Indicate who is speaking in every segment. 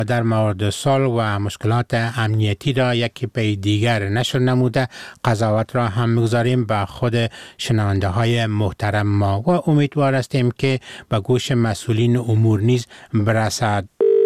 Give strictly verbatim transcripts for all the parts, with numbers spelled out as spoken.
Speaker 1: در مورد صلح و مشکلات امنیتی را یکی پی دیگر نشر نموده قضاوت را هم میگذاریم به خود شنونده های محترم ما و امیدوار هستیم که به گوش مسئولین امور نیز برسد.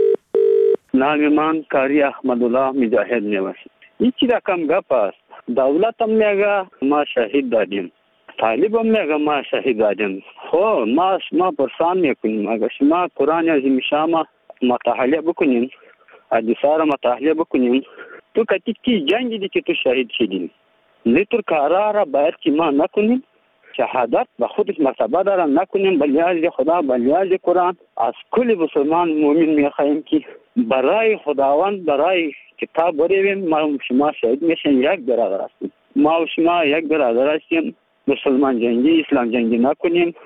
Speaker 2: نام من کاری احمدالله مجاهد میباشد. هیچی رقم گپ است. دولت هم میگه ما شهید دادیم، طالب هم میگه ما شهید دادیم. خب ما ما پرسان میکنیم اگر شما قرآن عظیم شان مطالعه بکنیم، حدیثا را مطالعه بکنیم، تو کتی کی جنگی دی که تو شهید شدیم، لیتر کارا را باید که ما نکنیم، شهادت به خودش مرتبه داره نکنیم، بلیاز خدا بلیاز قرآن. از کل مسلمان مومن میخواهیم که برای خداوند برای کتاب برویم. ما و شما شهید میشن، یک برادر هستیم، ما و شما یک برادر هستیم. مسلمان جنگی اسلام جنگی نکنیم.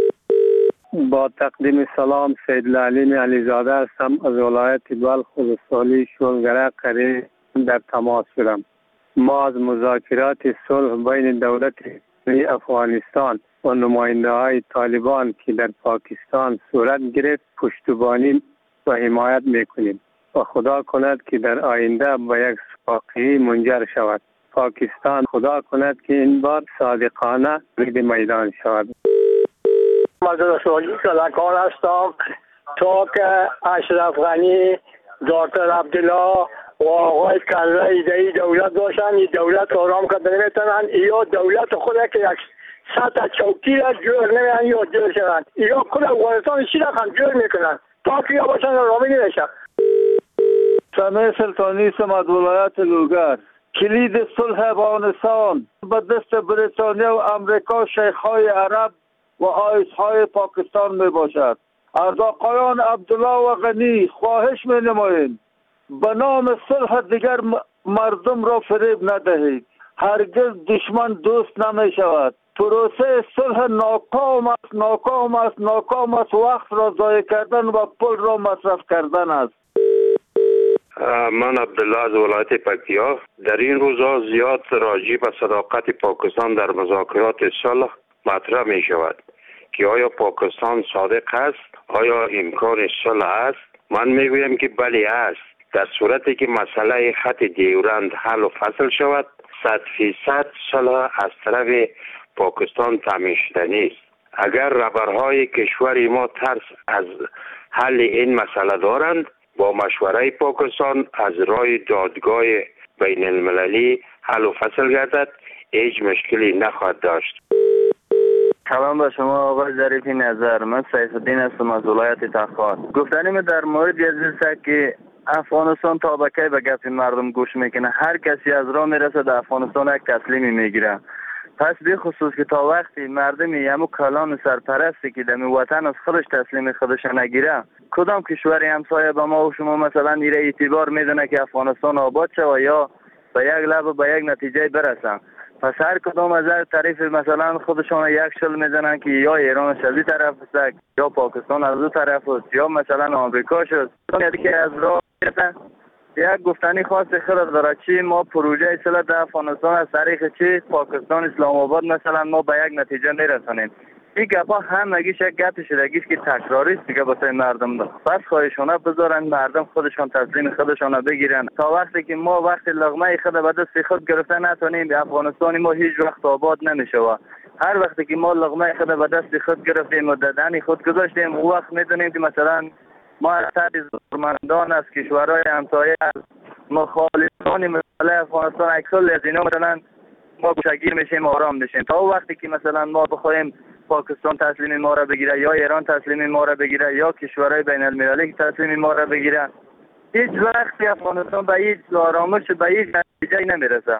Speaker 3: با تقدیم سلام، سید العلیم علیزاده هستم از ولایت بلخ خراسانی شولگره قریه در تماس شدم. ما از مذاکرات صلح بین دولت افغانستان و نماینده های طالبان که در پاکستان صورت گرفت پشتیبانی و حمایت میکنیم و خدا کند که در آینده به یک واقعی منجر شود. پاکستان خدا کند که این بار صادقانه وارد میدان شود.
Speaker 4: مزد سوالی کلکان هستم. تا که اشرف غنی، دکتر عبدالله و آقای کلا ایدهی دولت باشن، این دولت آرام کردن نمیتونن، یا دولت خود که یک سطح چوکی را جور نمیان یا جور شدن، یا کل افغانستان چی رقم جور میکنن تا که یا باشن رامی نمیشن.
Speaker 5: سمه سلطانی سمد ولایت لوگر. کلید صلح افغانستان به دست بریتانیا و امریکا، شیخ‌های عرب و آیس‌های پاکستان می باشد. از آقایان عبدالله و غنی خواهش می نماییم به نام صلح دیگر مردم را فریب ندهید. هرگز دشمن دوست نمی شود. پروسه صلح ناکام است، ناکام است، ناکام است. وقت را ضایع کردن و پول را مصرف کردن است.
Speaker 6: من عبدالله از ولایت پکتیا. در این روزها زیاد راجع به صداقت پاکستان در مذاکرات صلح مطرح می شود که آیا پاکستان صادق است؟ آیا امکان صلح است؟ من میگویم که بله است. در صورتی که مسئله خط دیورند حل و فصل شود، صد فیصد صلح از طرف پاکستان تامین شدنی است. اگر رهبرهای کشور ما ترس از حل این مسئله دارند، با مشوره پاکستان از راه دادگاه بین المللی حل و فصل گردد، هیچ مشکلی نخواهد داشت.
Speaker 7: سلام به شما آقای ظریفی نظر. من سیف الدین هستم از ولایت تخار. گفتنیم در مورد یزید که افغانستان تا به کی به گپ مردم گوش میکنه؟ هر کسی از راه میرسه در افغانستان یک تسلیمی میگیره. پس به خصوص که تا وقتی مردمی یمو کلان سرپرستی که در وطن از خودش تسلیم خودش نگیره، کدام کشوری همسایه به ما و شما مثلا ایره اعتبار میدونه که افغانستان آباد شود یا به یک لب به یک نتیجه برسن؟ پس هر کدام از هر طرف مثلا خودشان یک شل میزنن که یا ایران از طرف است یا پاکستان از دو طرف است یا مثلا آمریکا شد که از راه میرسن. یک گفتنی خاص خیلی داره چی ما پروژه صلح در افغانستان از طریق چی پاکستان اسلام آباد مثلا ما به یک نتیجه نرسانیم. این گپا همگیش یک گپ شدگی است که تکراری است دیگه واسه مردم ده. پس خواهشانه بذارن مردم خودشان تسلیم خودشان بگیرن تا وقتی که ما وقتی لقمه خود به دست خود گرفته نتونیم افغانستان ما هیچ وقت آباد نمیشه. هر وقتی که ما لقمه خود به دست خود گرفتیم و ددن خود گذاشتیم اون وقت میدونیم که مثلا ما از زورمندان از کشورهای همسایه از مخالفان مسئله افغانستان اکثر از اینا مثلا ما گوشگیر میشیم آرام میشیم تا وقتی که مثلا ما بخوایم پاکستان تسلیم ما را بگیره یا ایران تسلیم ما را بگیره یا کشورهای بین المللی تسلیم ما را بگیره، هیچ وقتی افغانستان به هیچ آرامش به هیچ نتیجه نمیرسه.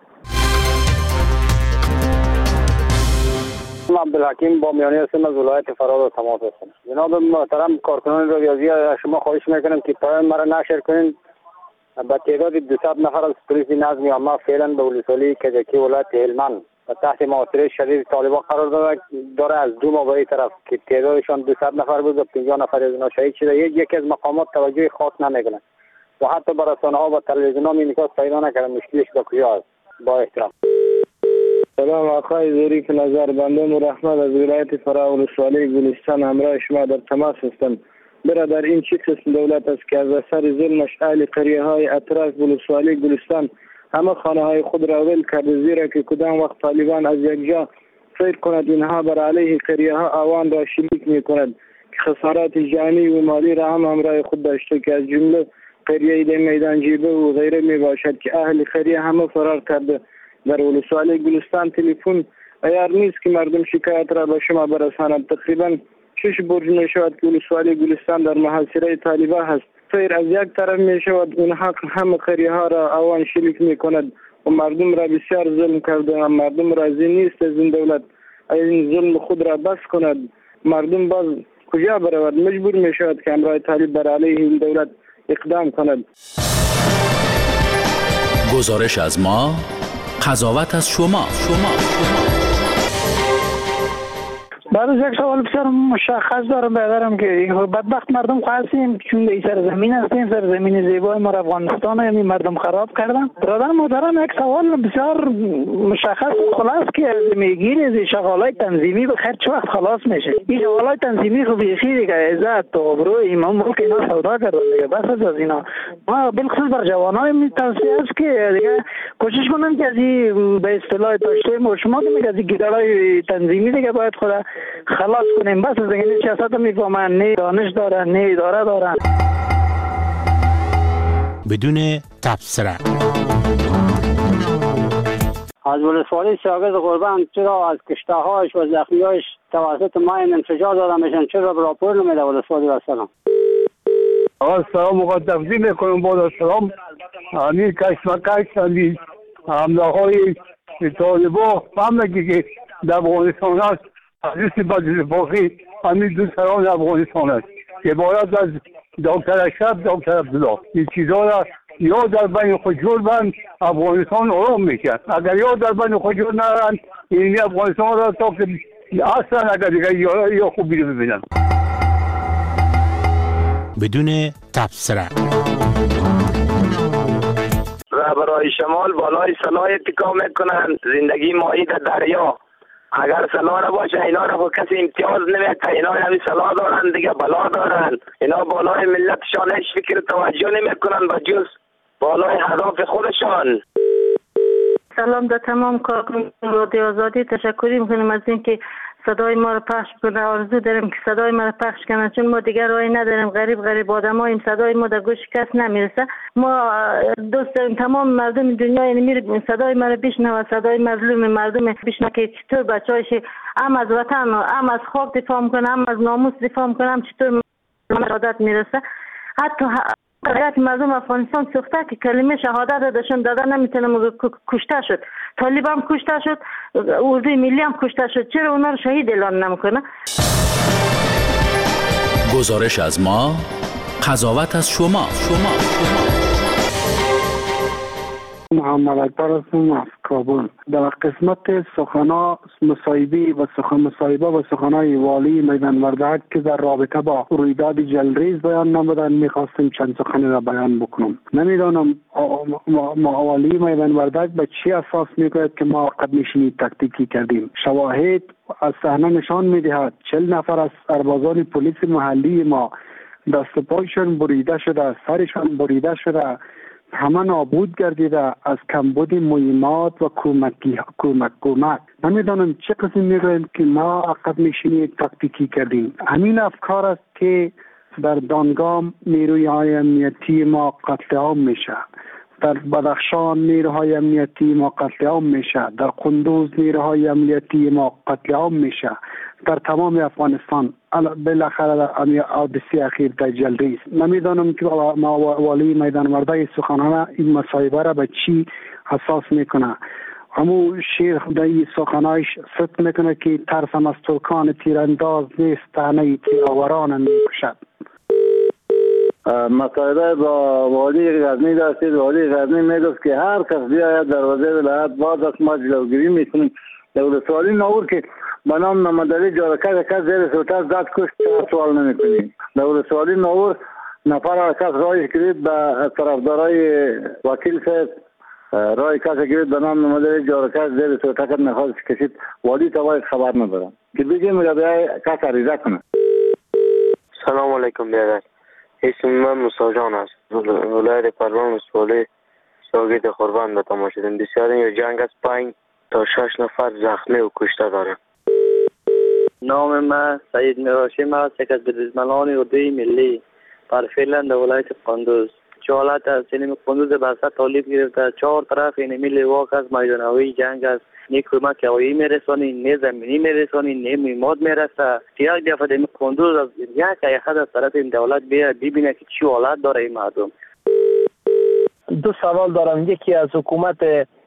Speaker 3: من عبدالحکیم با میانی هستم از ولایت فراد تماس هستم. جناب محترم کارکنان ریاضی شما خواهش میکنم که پیام مرا نشر کنین. با تعداد دویست نفر از پلیس نظم عامه فعلا به ولسوالی کجکی ولایت هلمند و تحت محاصره شدید طالبان قرار داره, داره از دو ماه به طرف که تعدادشان دویست نفر بود و پنجاه نفر از اینا شهید شده. یکی از مقامات توجه خاص نمیکنه و حتی به رسانه‌ها و تلویزیون‌ها می‌نکاس پیدا نکرده مشکلش به کجا است. با احترام.
Speaker 5: سلام آقای ظریف نظر. بنده رحمت از ولایت فرا ولسوالی گلستان همراه شما در تماس هستم.
Speaker 3: برادر این چه قسم دولت است که از اثر ظلمش اهل قریه های اطراف ولسوالی گلستان همه خانه های خود را ول کرده، زیرا که کدام وقت طالبان از یک جا سیر کند اینها بر علیه قریه ها آوان را شلیک می کند که خسارات جانی و مالی را هم همراه خود داشته که از جمله قریه میدان جیبه و غیره می باشد که اهل قریه همه فرار کرده. در ولسوالی گلستان تلفن عیار نیست که مردم شکایت را به شما برسانند. تقریبا شش برج می شود که ولسوالی گلستان در محاصره طالبان هست. سیر از یک طرف می شود اونها همه قریه ها را آوان شلیک می کند و مردم را بسیار ظلم کرده و مردم راضی نیست از این دولت این ظلم خود را بس کند. مردم باز کجا برود؟ مجبور می شود که همراه طالب بر علیه این دولت اقدام کند.
Speaker 8: گزارش از ما، قضاوت از شما. شما
Speaker 9: بعد از یک سوال بسیار مشخص دارم بیادرم که بدبخت مردم خواستیم چون این سرزمین هستیم، سرزمین زیبای ما افغانستان همی مردم خراب کردن. برادر محترم یک سوال بسیار مشخص خلاص که میگین از شغالای تنظیمی بخیر چه وقت خلاص میشه؟ این شغالای تنظیمی خو بیخی دیگه عزت و ابروی امام ملک اینا سودا کردن دیگه. بس از اینا ما بالخصوص بر جوانای می توصیه است که دیگه کوشش کنن که از این به اصطلاح داشته ما شما که میگه از گیدالای تنظیمی دیگه باید خدا خلاص کنیم. بس از دیگه سیاست هم میفهمن، نه دانش دارن نه اداره دارن.
Speaker 1: بدون تبصره
Speaker 10: از ولسوالی ساگز قربان چرا از کشته‌هاش و زخمی‌هاش توسط ماین انفجار داده میشن؟ چرا راپور نمیده ولسوالی؟ و سلام.
Speaker 5: آقا سلام مقدم میکنم با سلام. همین کشمکش همین حمله های طالبان فهمه که در افغانستان هست حدیث بدرفاقی همین دو سران افغانستان است که باید از دکتر اشرف دکتر عبدالله این چیزها را یا در بین خود جور بند افغانستان آرام میکرد. اگر یا در بین خود جور نرند این افغانستان را تا که اصلا اگر دیگه یا, یا خوب بیده ببینن.
Speaker 1: بدون تبصره
Speaker 7: رهبرای شمال بالای سلاح اتکا میکنن زندگی ماهی در دریا. اگر سلاح نباشه اینا را کسی امتیاز نمیده. اینا همین سلاح دارن دیگه بلا دارن. اینا بالای ملتشان هیچ فکر توجه نمیکنن به جز بالای هدف خودشان.
Speaker 11: سلام در تمام کارکنان رادیو آزادی، تشکر میکنیم از اینکه صدای ما رو پخش کنه. آرزو داریم که صدای ما رو پخش کنه چون ما دیگر راهی نداریم، غریب غریب آدماییم، صدای ما در گوش کس نمیرسه. ما دوست داریم تمام مردم دنیا یعنی میره صدای ما رو بشنوه، صدای مظلوم مردم بشنوه که چطور بچه‌هاش هم از وطن هم از خاک دفاع میکنه، هم از ناموس دفاع میکنه، هم چطور شهادت میرسه. حتی حیات مردم افغانستان سوخته که کلمه شهادت داشتن داده نمیتونه، کشته شد. طالب هم کشته شد، اردوی ملی هم کشته شد. چرا اونا رو شهید اعلان نمیکنه؟
Speaker 8: گزارش از ما، قضاوت از شما. شما
Speaker 3: محمد اکبر هستم از کابل. در قسمت سخنا مصاحبه و سخن مصاحبه و سخنای والی میدان وردک که در رابطه با رویداد جلریز بیان نمودن میخواستیم چند سخنی را بیان بکنم. نمیدانم والی میدان وردک به چی اساس میگوید که ما قدمشینی تکتیکی کردیم. شواهد از صحنه نشان میدهد چهل نفر از سربازان پلیس محلی ما دست پایشان بریده شده، سرشان بریده شده، همه نابود گردیده از کمبود مهمات و کمکی کمک کمک. نمیدانم چه قسم میگویند که ما عقب نشینی تاکتیکی کردیم. همین افکار است که در دانگام نیروی های امنیتی ما قتل عام میشه، در بدخشان نیروهای امنیتی ما قتل عام میشه، در قندوز نیروهای امنیتی ما قتل عام میشه، در تمام افغانستان. بالاخره در حادثه اخیر در جلریز. نمیدانم که ما والی میدان وردک سخنانه این مصاحبه را به چی اساس میکنه. همون شیر در این سخنایش صدق میکنه که ترسم از ترکان تیرانداز نیست، تنه تیراوران میکشد.
Speaker 5: مصاحبه با والی غزنی داشتید. والی غزنی میگفت که هر کس بیاید دروازه ولایت باز است، ما جلوگیری میکنیم. دولتوالی نور که به نام نمادری جارکه کس زیر سوتر زد کشت سوال نمی کنیم. دولتوالی نور نفر کس رای کرد به طرفدارای وکیل صاحب، رای کس کرد به نام نمادری جارکه زیر سوتر نخواست کشید. والی تا باید خبر ندارم که بگیم را بیای کس عریضه کنه.
Speaker 12: سلام علیکم بیادر. اسم من موسی جان است. ولایت پروان ولسوالی شاگرد قربان به تماشا شدیم. بسیار این جنگ از پنج تا شش نفر زخمی و کشته داره.
Speaker 13: نام من سعید میراشیم است، یک از بزرگمنان اردوی ملی پر فعلا در ولایت قندوز. جالت از سینما قندوز بسته طالب گرفته، چهار طرف اینمی لواک از میدانوی جنگ است. نی کمک هوایی میرسانی، نی زمینی میرسانی، نی میماد میرسه. یک دفعه دمی قندوز از یک ایخد از طرف این دولت بیاد ببینه که چی حالت داره این مردم.
Speaker 14: دو سوال دارم، یکی از حکومت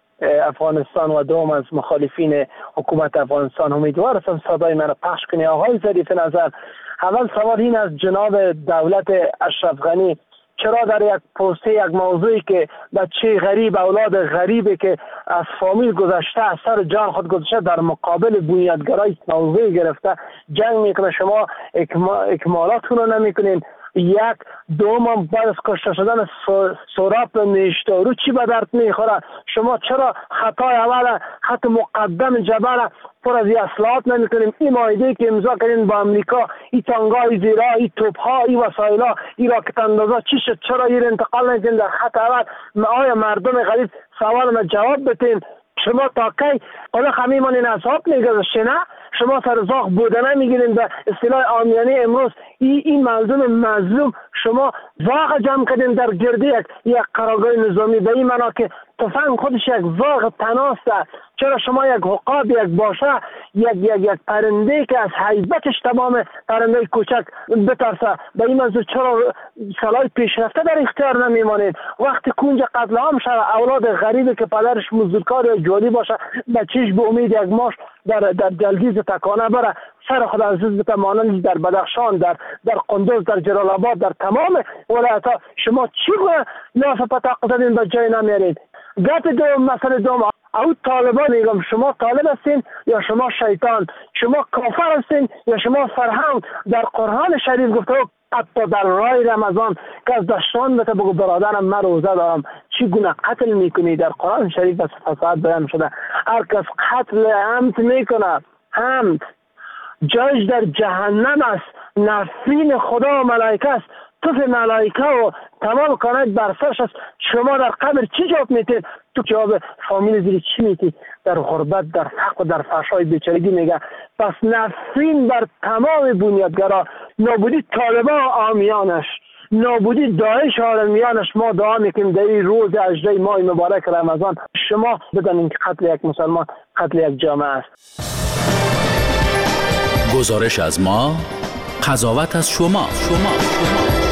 Speaker 14: افغانستان و دوم از مخالفین حکومت افغانستان. امیدوار هستم صدای من را پخش کنی. آقای ظریف نظر، اول سوال این از جناب دولت اشرف غنی، چرا در یک پوسته یک موضوعی که بچه غریب، اولاد غریبی که از فامیل گذشته، از سر جان خود گذشته، در مقابل بنیادگرای موضوعی گرفته جنگ میکنه، شما اکمالاتون رو نمیکنین؟ یک دوم بعد از کشته شدن سهراب نیشدارو چی به درد میخوره؟ شما چرا خطای اول خط مقدم جبهه پر از اصلاحات نمیکنیم؟ این معاهده که امضا کردین با امریکا، این تانگای زیرا، این توپها، این وسایلا، این راکت اندازا چی شد؟ چرا این انتقال نکنین در خط اول؟ آیا مردم غریب سوال ما جواب بتین؟ شما تا کی قلق همیمان این اصحاب میگذاشته؟ نه شما سرزاق بودنه میگیرین. به اصطلاح عامیانه امروز این این مردم مظلوم شما واقع جمع کردین در گرده یک یک قرارگاه نظامی، به این معنا که تفنگ خودش یک واقع تناسته. چرا شما یک عقاب، یک باشه، یک یک یک پرنده که از هیبتش تمام پرنده کوچک بترسه، به این موضوع چرا سالهای پیشرفته در اختیار نمیمانید؟ وقتی کنج قتل عام شد، اولاد غریبی که پدرش مزدورکار یا جولی باشه، بچهش به امید یک ماش در در جلگیز تکانه بره، سر خود عزیز بته، مانند در بدخشان، در در قندوز، در جلال آباد، در تمام ولایت‌ها شما چی لاف پتاق زدین به جای نمیارید؟ گپ دوم، مسئله دوم، او طالبان میگم، شما طالب هستین یا شما شیطان؟ شما کافر هستین یا شما فرهنگ؟ در قرآن شریف گفته حتی در راه رمضان که از دشتان بته بگو برادرم من روزه دارم، چی گونه قتل میکنی؟ در قرآن شریف از فساد بیان شده. هر کس قتل عمد میکنه، عمد جایش در جهنم است، نفرین خدا و ملائکه است، توف ملائکه و تمام کانات بر سرش است. شما در قبر چی جواب میتید؟ تو جواب فامیل زیری چی میتید؟ در غربت، در فقر و در فحشای بیچارگی میگه. پس نفرین بر تمام بنیادگرا، نابودی طالبان و عامیانش، نابودی داعش و عالمیانش. ما دعا میکنیم در این روز هجده ماه مبارک رمضان شما بدانید که قتل یک مسلمان قتل یک جامعه است.
Speaker 8: گزارش از ما، قضاوت از شما. شما شما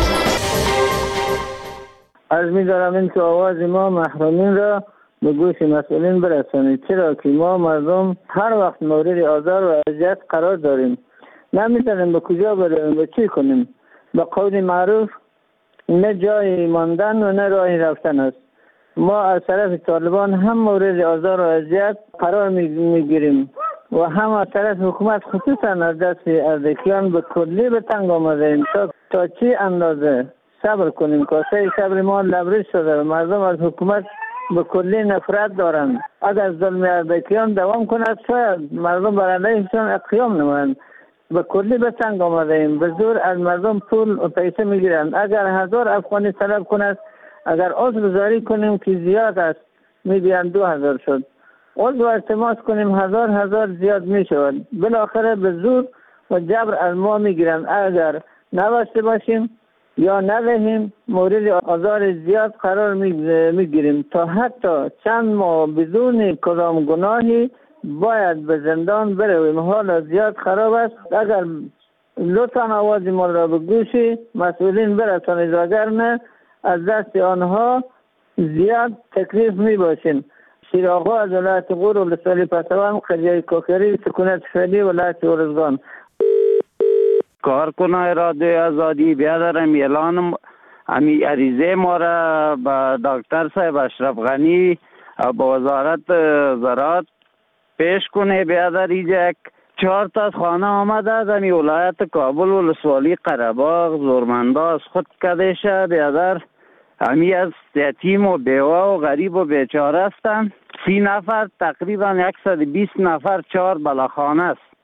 Speaker 15: عرض می‌دارم این که آواز ما محرومین را به گوش مسئولین برسانید، چرا که ما مردم هر وقت مورد آزار و اذیت قرار داریم، نمی‌دانیم به کجا برویم و چی کنیم. به قول معروف نه جای ماندن و نه راه رفتن است. ما از طرف طالبان هم مورد آزار و اذیت قرار می‌گیریم و هم از طرف حکومت، خصوصا از دست اردکیان به کلی به تنگ آمده ایم. تا, تا چی اندازه صبر کنیم؟ کاسه صبر ما لبریز شده. مردم از حکومت به کلی نفرت دارند. اگر ظلم اردکیان دوام کند شاید مردم بر علیهشان قیام نمایند. به کلی به تنگ آمده ایم. به زور از مردم پول و پیسه میگیرند. اگر هزار افغانی طلب کند، اگر عضو گذاری کنیم که زیاد است، میگویند دو هزار شد. عضو التماس کنیم هزار هزار زیاد می شود. بالاخره به زور و جبر از ما می گیرند. اگر نبسته باشیم یا ندهیم مورد آزار زیاد قرار می گیریم. تا حتی چند ماه بدون کدام گناهی باید به زندان برویم. حال زیاد خراب است. اگر لطفا آواز ما را به گوش مسئولین برسانید، وگرنه از دست آنها زیاد تکلیف می باشیم. شیراغا از ولایت غور ولسوالی پسوان، قریه کوکری، سکونت فعلی ولایت ارزگان.
Speaker 16: کارکنای رادیوی آزادی بیادرم اعلان امی عریضه ما را به دکتر صاحب اشرف غنی با وزارت زراعت پیش کنه. بیادر اینجا یک چهار تا خانه آمده از امی ولایت کابل ولسوالی قره‌باغ زورمنداز خود کده شد. بیادر همی از یتیم و بیوه و غریب و بیچاره هستند. سی نفر تقریبا صد و بیست نفر چهار بلاخانه است.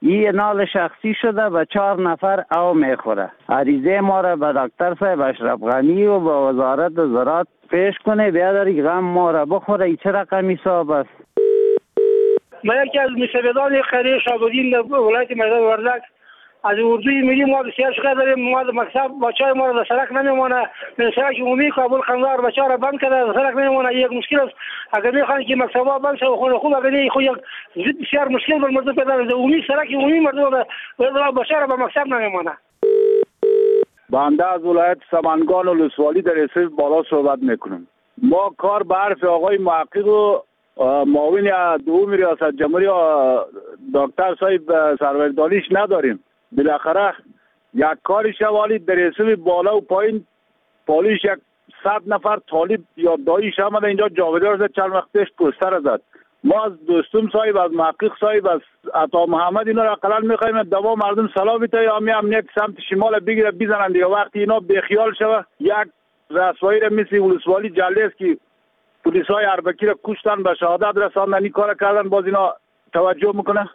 Speaker 16: این نال شخصی شده و چهار نفر او میخوره. عریضه ما را به دکتر صاحب اشرف غنی و به وزارت زراعت پیش کنه، بیاداری غم ما را بخوره. این چه رقم حساب است؟
Speaker 9: من یکی از مشاهدان قریه شاگردین ولایت میدان وردک از اردوی ملی ما بسیار شکایت داریم. ما در مکتب بچه‌های ما را در سرک نمیمونه، در سرک عمومی کابل قندهار بچه‌ها را بند کرده، در سرک نمیمونه. یک مشکل است. اگر میخوان که مکتب‌ها بند شه و خونه خوب اگر خود یک بسیار مشکل بر مردم پیدا است. عمومی سرک عمومی مردم را بچه‌ها را به مکتب نمیمونه.
Speaker 5: بنده از ولایت سمنگان و ولسوالی در اسم بالا صحبت میکنم. ما کار به حرف آقای محقق و معاون دوم ریاست جمهوری دکتر صاحب سروردالیش نداریم. بالاخره یک کار شوالی در اسم بالا و پایین پالیش یک صد نفر طالب یا دایش آمده اینجا جاودار زد، چند وقت پیش پوستر زد. ما از دوستم صاحب، از محقق صاحب، از عطا محمد اینا را قلل میخوایم دوا مردم سلام بیتای آمی امنیت سمت شمال بگیره بزنن دیگه. وقتی اینا بیخیال شوه یک رسوایی را مثل ولسوالی جلی است که پلیس های اربکی را کشتن به شهادت رساندن، این کار کردن، باز اینا توجه میکنه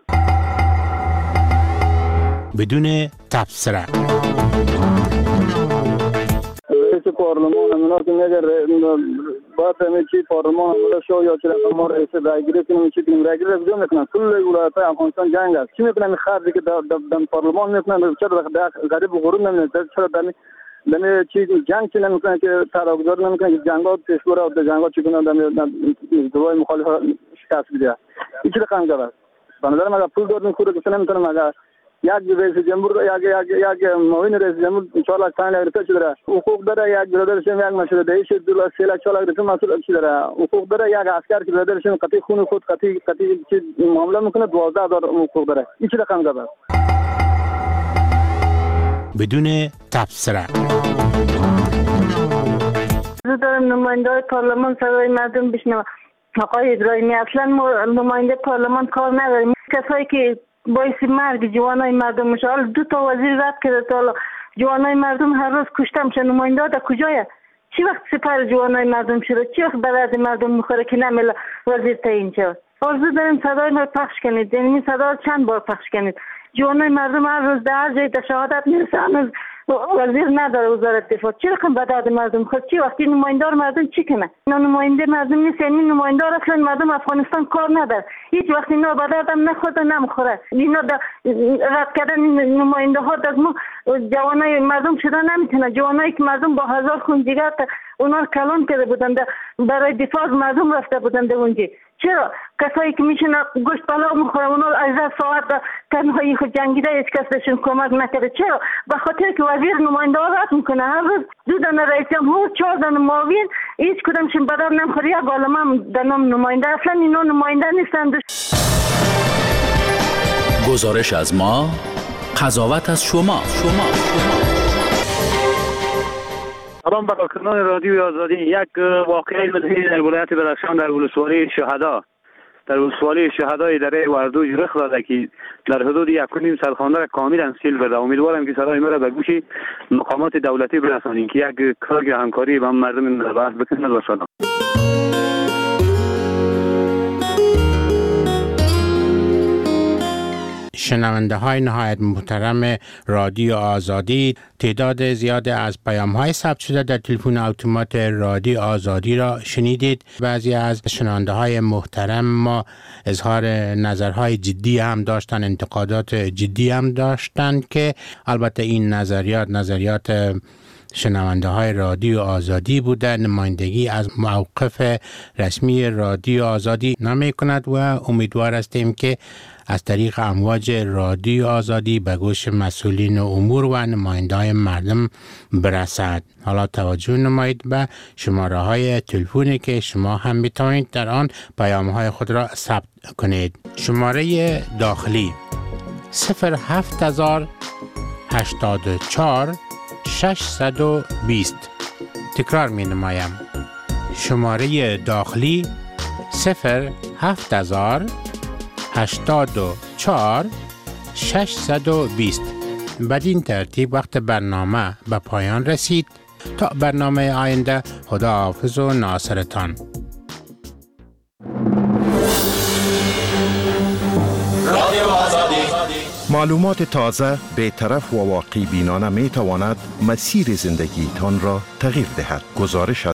Speaker 1: بدون تبصره.
Speaker 17: رئیس پارلمان امنا که میگه باید همه چی پارلمان امنا شو یا چرا ما رئیس رایگیری کنیم چی کنیم رایگیری رو میکنن. کل ولایت افغانستان جنگ است. چی میکنن خرجی که در پارلمان میکنن چرا غریب و غرور نمیدن، چرا در دم چی جنگ چی نمیکنن که تراگذار نمیکنن که جنگات پیش بره و جنگات چی کنن در دوای مخالف شکست بده. این چی رقم است؟ بنابراین اگر پول دادن خود که نمیتونن اگر یک رئیس جمهور یک یک یک معاون رئیس جمهور چهار لاک پنج لاک روپیه چی داره حقوق داره، یک برادرشون یک مشهور دهیش دو لاک سه لاک چهار لاک روپیه مسئول چی داره حقوق داره، یک عسکر که برادرشون قطعی خون خود قطعی قطعی چی معامله میکنه دوازده هزار حقوق داره. این چی رقم است؟
Speaker 1: بدون تبصره.
Speaker 11: زود دارم نماینده های پارلمان صدای مردم بشنوم. آقای ابراهیمی اصلا نماینده پارلمان کار نداریم. کسایی که باعث مرگ جوانای مردم میشه. حالا دو تا وزیر رد کرده تا جوانای مردم هر روز کشته میشن. نماینده ها در کجایه؟ چی وقت سپر جوانای مردم شده؟ چی وقت به درد مردم میخوره که نمیله وزیر تعیین شد؟ آرزو داریم صدای ما پخش کنید. یعنی صدا چند بار پخش کنید. جوانای مردم هر روز در هر جای در شهادت میرسه، هنوز وزیر نداره وزارت دفاع. چی رقم به درد مردم خود؟ چی وقتی نمایندار مردم چی کنه؟ اینا نماینده مردم نیست. یعنی نمایندار اصلا مردم افغانستان کار نداره. هیچ وقت اینا به دردم نخورد و نمیخوره. اینا رد کردن نماینده ها از ما جوانای مردم شده نمیتونه. جوانایی که مردم با هزار خون جگر اونا کلان کرده بودن برای دفاع از مردم رفته بودن در اونجا. چرا کسایی که میشن گوشت پلاو میخورن اونا از ساعت تنهایی خود جنگیده هیچ کس بهشون کمک نکرده؟ چرا؟ به خاطر که وزیر نماینده ها رد میکنه. هر روز دو دانه رئیس جمهور چهار دانه معاون هیچ کدومشون به در نمیخوره. یک عالمه در نام نماینده. اصلا اینا نماینده نیستند.
Speaker 8: گزارش از ما، قضاوت از شما. شما
Speaker 18: سلام به کارکنان رادیوی آزادی. یک واقعه مدهی در ولایت بدخشان در ولسوالی شهدا در ولسوالی شهدای دره وردوج رخ داده که در حدود یک و نیم صد خانه را کاملا سیل برده. امیدوارم که صدای ما را به گوش مقامات دولتی برسانید که یک کار همکاری با مردم بحث بکنند. و سلام.
Speaker 1: شنونده های نهایت محترم رادیو آزادی، تعداد زیاد از پیام های ثبت شده در تلفن اتومات رادیو آزادی را شنیدید. بعضی از شنونده های محترم ما اظهار نظرهای جدی هم داشتن، انتقادات جدی هم داشتن که البته این نظریات نظریات شنونده های رادیو آزادی بوده. نمایندگی از موقف رسمی رادیو آزادی نمی کند و امیدوار هستیم که از طریق امواج رادیو آزادی به گوش مسئولین امور و نماینده های مردم برسد. حالا توجه نمایید به شماره های تلفنی که شما هم میتوانید در آن پیام های خود را ثبت کنید. شماره داخلی صفر هفت هزار هشتاد و چهار ششصد و بیست. تکرار می نمایم. شماره داخلی صفر هفت هزار هشتاد و چهار ششصد و بیست. بدین ترتیب وقت برنامه به پایان رسید. تا برنامه آینده، خدا حافظ و ناصرتان.
Speaker 8: رادیو آزادی
Speaker 19: معلومات تازه، بی‌طرف و واقع بینانه می تواند مسیر زندگیتان را تغییر دهد. گزارش